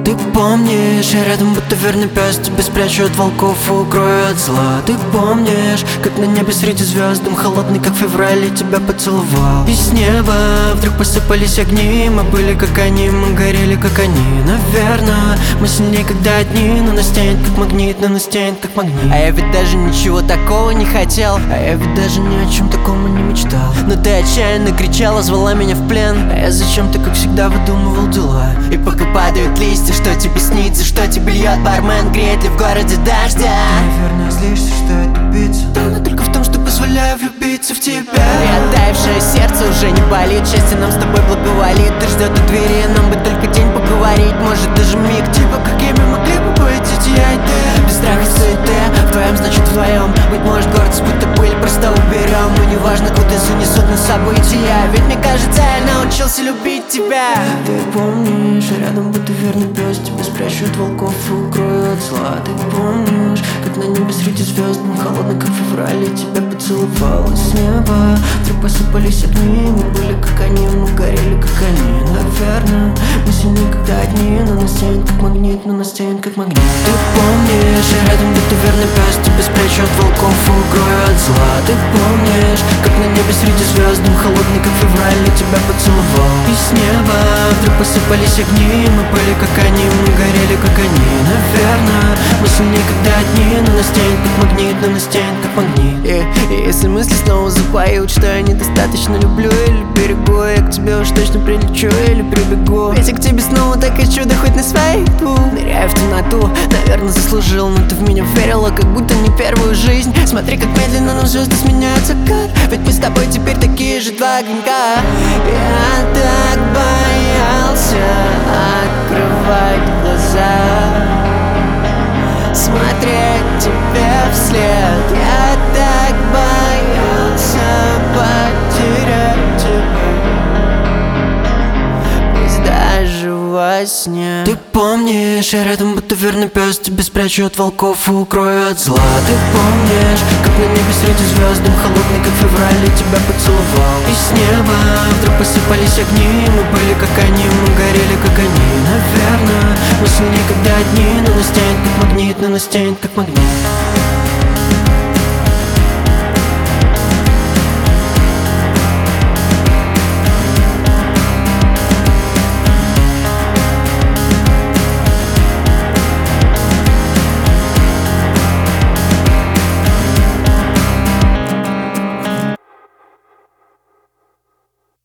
Ты помнишь, я рядом будто верный пес, тебя спрячу от волков и укрою от зла. Ты помнишь, как на небе среди звезд дым холодный, как февраль, я тебя поцеловал. И с неба вдруг посыпались огни, мы были как они, мы горели как они. Наверное, мы сильнее, когда одни, но нас тянет как магнит, но нас тянет как магнит. А я ведь даже ничего такого не хотел, а я ведь даже ни о чем таком и не мечтал. Но ты отчаянно кричала, звала меня в плен, а я зачем-то, как всегда, выдумывал дела. И пока падают листья, что тебе снится, что тебе льет бармен, греет ли в городе дождя? Ты, наверное, злишься, что я тупица. Правда только в том, что позволяю влюбиться в тебя. И оттаившее сердце уже не болит, счастье нам с тобой благоволит. Ты ждет у двери, нам бы только день поговорить, может даже миг. Типа какими могли бы быть эти я и ты? Без страха суеты, вдвоем значит вдвоем. Быть может гордость будто пыль просто уберем. И неважно, куда занесут нас события, ведь мне кажется, я научился любить тебя. Ты помнишь, рядом будто верный пес, тебя спрячу от волков и укрою от зла. Ты помнишь, как на небе среди звезд дым холодный, как февраль, я тебя поцеловал. И с неба вдруг посыпались огни, мы были как они, мы горели как они. Наверное, мы сильнее, когда одни, но нас тянет как магнит, но нас тянет как магнит. Ты помнишь, я рядом будто верный пес, тебя спрячу от волков и укрою от зла. Ты помнишь, как на небе среди звезд дым холодный, как февраль, я тебя поцеловал. И с неба вдруг посыпались огни, мы были как они, мы горели как они. Наверное, мы сильнее, когда одни, но нас тянет как магнит, но нас тянет как магнит. И если мысли снова запоют, что я недостаточно люблю или берегу, я к тебе уж точно прилечу или прибегу. Ведь я к тебе снова так хочу, да хоть на своих двух. Ныряю в темноту, наверное заслужил, но ты в меня верила, как будто не первую жизнь. Смотри, как медленно нам звезды сменяются, как ведь мы с тобой теперь такие же два огонька. Я так боялся открывать глаза, смотреть тебе вслед. Я так боялся потерять тебя, пусть даже во сне. Ты помнишь, я рядом будто верный пес, тебя спрячу от волков и укрою от зла. Ты помнишь, как на небе среди звезд дым холодный, как февраль, я тебя поцеловал. И с неба вдруг посыпались огни, мы были как они, мы горели как они. Наверное, мы сильнее, когда одни, но нас тянет как магнит, но нас тянет как магнит.